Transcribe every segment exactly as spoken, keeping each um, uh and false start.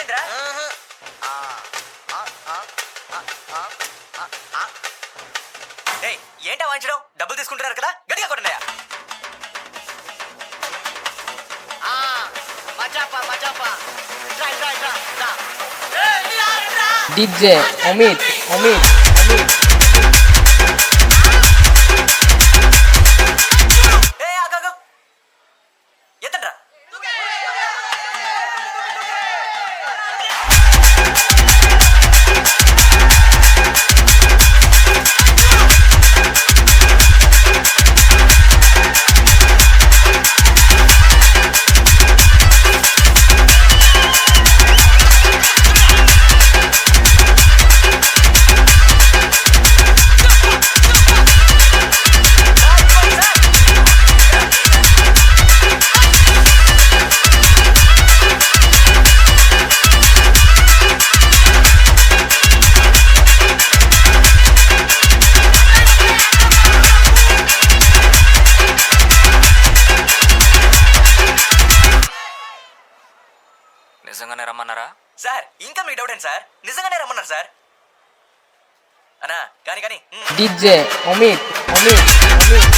ఏమైందిరా? ఏయ్, ఏంటా వాయించడం? డబ్బులు తీసుకుంటున్నారు కదా, గట్టిగా కొట్టండియా. డీజే అమిత్ అమిత్ అమిత్ ఏ ఆగాగు, ఎత్తండ్రా. నిజంగానే రమ్మన్నారా సార్? ఇంకా మీకు డౌట్ ఏంటి సార్? నిజంగానే రమ్మన్నారు సార్. అన్నా కానీ కానీ DJ Amit Amit Amit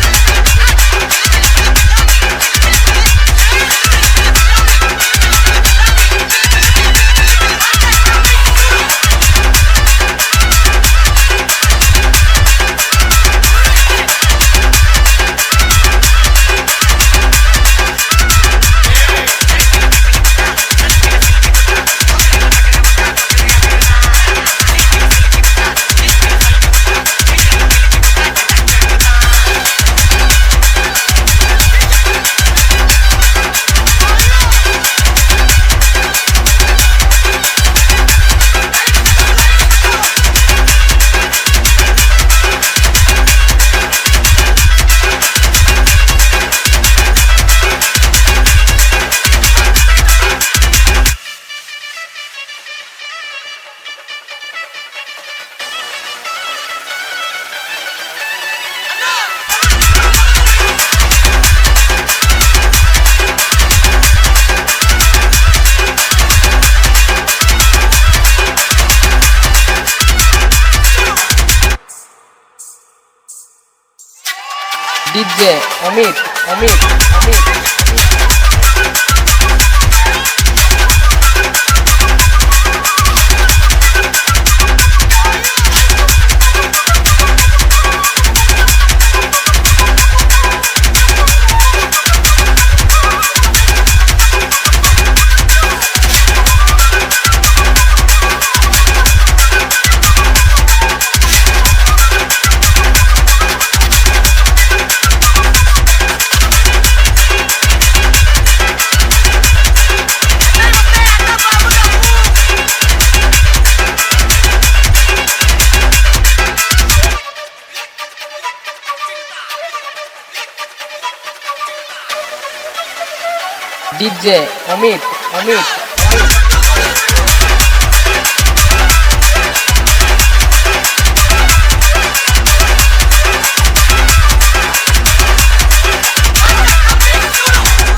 DJ Amit Amit Amit DJ Amit Amit